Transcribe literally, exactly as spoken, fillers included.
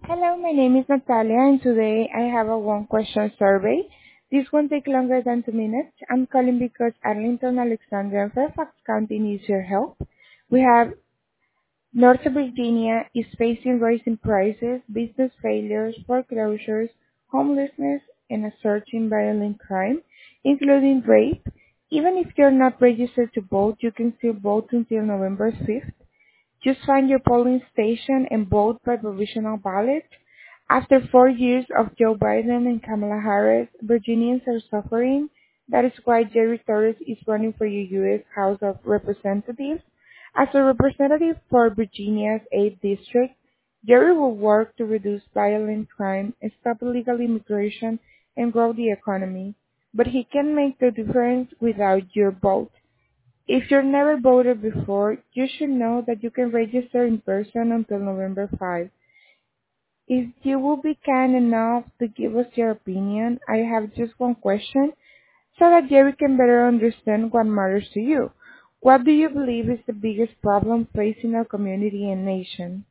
Hello, my name is Natalia, and today I have a one question survey. This won't take longer than two minutes. I'm calling because Arlington, Alexandria, and Fairfax County needs your help. We have North Virginia is facing rising prices, business failures, foreclosures, homelessness, and a surge in violent crime, including rape. Even if you're not registered to vote, you can still vote until November fifth. Just find your polling station and vote by provisional ballot. After four years of Joe Biden and Kamala Harris, Virginians are suffering. That is why Jerry Torres is running for the U S House of Representatives. As a representative for Virginia's eighth District, Jerry will work to reduce violent crime, stop illegal immigration, and grow the economy. But he can make the difference without your vote. If you've never voted before, you should know that you can register in person until November fifth. If you will be kind enough to give us your opinion, I have just one question so that Jerry can better understand what matters to you. What do you believe is the biggest problem facing our community and nation?